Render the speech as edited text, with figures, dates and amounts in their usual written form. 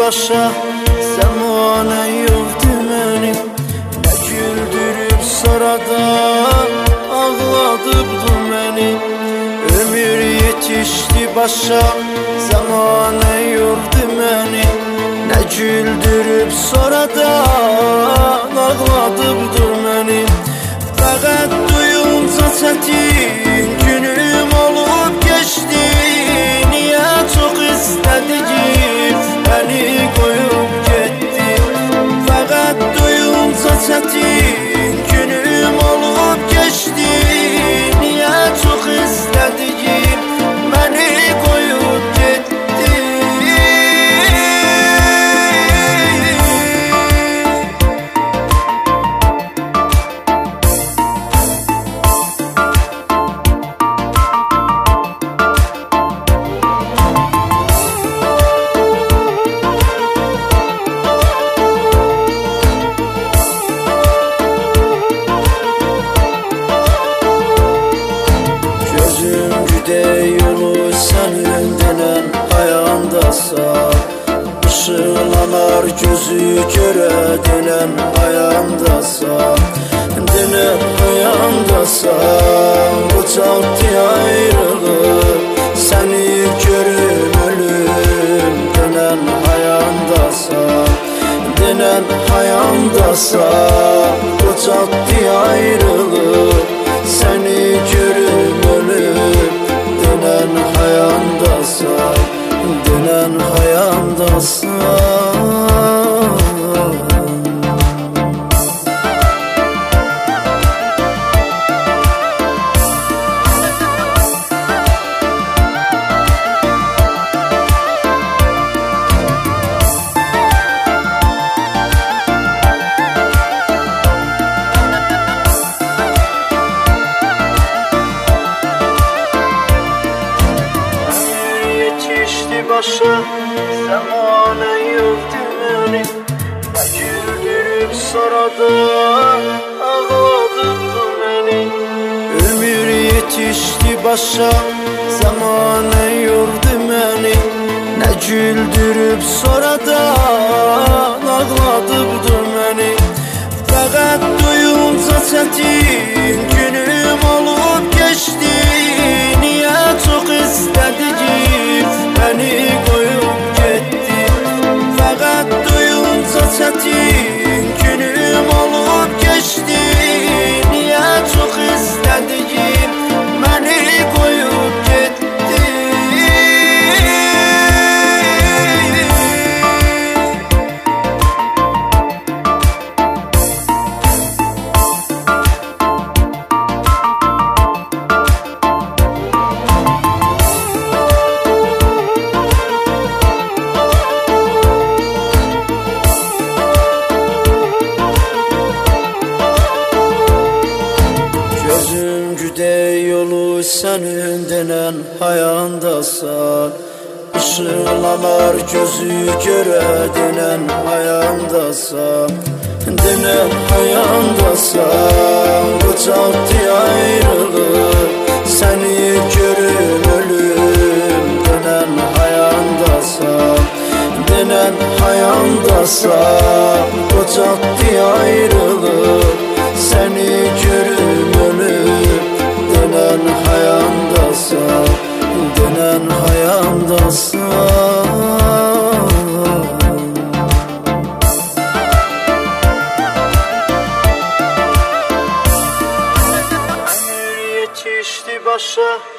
başa zamana yoktu benim. Ne güldürüp sonradan ağladıbdı beni. Ömür yetişti başa zamana yoktu beni. Ne güldürüp sonradan ağladıbdı beni. Fakat duyunca çetin günüm olup geçti. Niye çok istedim beni koyup gitti. Fakat duyunca çetin günüm olup geçti. Niye çok istedim beni koyup gitti. Yolu senin denen ayağındasa, ışılanar gözü göre denen ayağındasa, denen ayağındasa, bu çaktı ayrılık seni görüm ölüm denen ayağındasa, denen ayağındasa, bu çaktı ayrılık seni görüm ölüm dönen hayandasa, dönen hayandasa. Başa zamana yoktu benim. Ne güldürüp sonradan ağladıbdı beni. Ömür yetişti başa zamana yoktu beni. Ne güldürüp sonradan ağladıbdı beni. Fakat duyunca çetin günüm olup geçti. Niye çok istedim beni koyup gitti. Fakat duyunca çetin günüm olup geçti. Niye çok istedim beni koyup gitti. Gözüm güde yolu senin denen hayandasa, ışılanar gözü göre denen hayandasa, denen hayandasa, bu çaktı ayrılık seni görüm ölüm denen hayandasa, denen hayandasa, bu çaktı ayrılık seni görüm ölüm denen hayandasa, denen hayandasa. Ömür yetişti başa